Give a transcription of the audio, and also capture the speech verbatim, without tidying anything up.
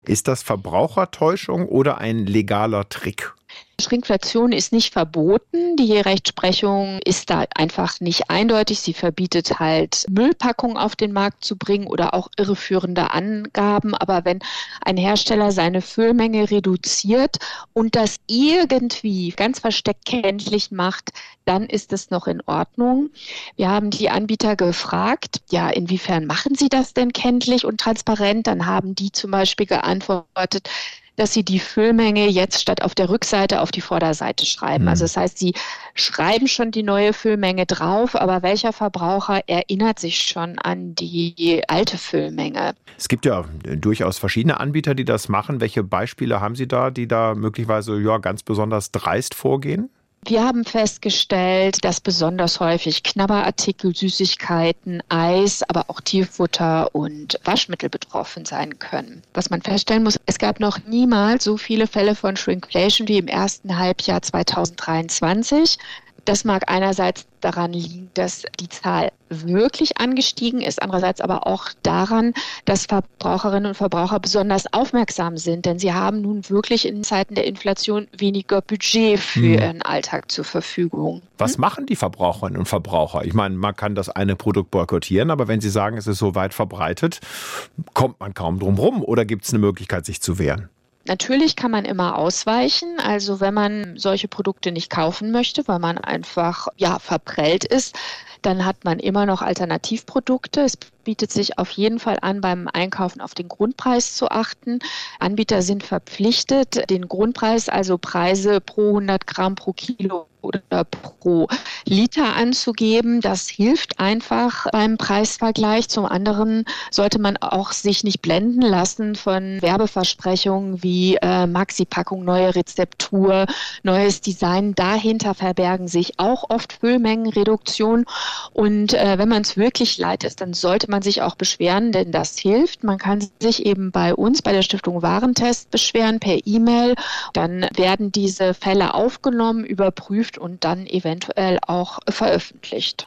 Ist das Verbrauchertäuschung oder ein legaler Trick? Shrinkflation ist nicht verboten. Die Rechtsprechung ist da einfach nicht eindeutig. Sie verbietet halt, Müllpackungen auf den Markt zu bringen oder auch irreführende Angaben. Aber wenn ein Hersteller seine Füllmenge reduziert und das irgendwie ganz versteckt kenntlich macht, dann ist es noch in Ordnung. Wir haben die Anbieter gefragt, ja, inwiefern machen sie das denn kenntlich und transparent? Dann haben die zum Beispiel geantwortet, dass sie die Füllmenge jetzt statt auf der Rückseite auf die Vorderseite schreiben. Mhm. Also das heißt, sie schreiben schon die neue Füllmenge drauf, aber welcher Verbraucher erinnert sich schon an die alte Füllmenge? Es gibt ja durchaus verschiedene Anbieter, die das machen. Welche Beispiele haben Sie da, die da möglicherweise ja, ganz besonders dreist vorgehen? Wir haben festgestellt, dass besonders häufig Knabberartikel, Süßigkeiten, Eis, aber auch Tierfutter und Waschmittel betroffen sein können. Was man feststellen muss, es gab noch niemals so viele Fälle von Shrinkflation wie im ersten Halbjahr zweitausenddreiundzwanzig. Das mag einerseits daran liegen, dass die Zahl wirklich angestiegen ist, andererseits aber auch daran, dass Verbraucherinnen und Verbraucher besonders aufmerksam sind, denn sie haben nun wirklich in Zeiten der Inflation weniger Budget für hm. ihren Alltag zur Verfügung. Was hm? machen die Verbraucherinnen und Verbraucher? Ich meine, man kann das eine Produkt boykottieren, aber wenn Sie sagen, es ist so weit verbreitet, kommt man kaum drum rum oder gibt es eine Möglichkeit, sich zu wehren? Natürlich kann man immer ausweichen. Also wenn man solche Produkte nicht kaufen möchte, weil man einfach ja verprellt ist, dann hat man immer noch Alternativprodukte. Es bietet sich auf jeden Fall an, beim Einkaufen auf den Grundpreis zu achten. Anbieter sind verpflichtet, den Grundpreis, also Preise pro hundert Gramm, pro Kilo oder pro Liter anzugeben. Das hilft einfach beim Preisvergleich. Zum anderen sollte man auch sich nicht blenden lassen von Werbeversprechungen wie äh, Maxi-Packung, neue Rezeptur, neues Design. Dahinter verbergen sich auch oft Füllmengenreduktion. Und äh, wenn man es wirklich leid ist, dann sollte man sich auch beschweren, denn das hilft. Man kann sich eben bei uns, bei der Stiftung Warentest beschweren per E-Mail. Dann werden diese Fälle aufgenommen, überprüft und dann eventuell auch veröffentlicht.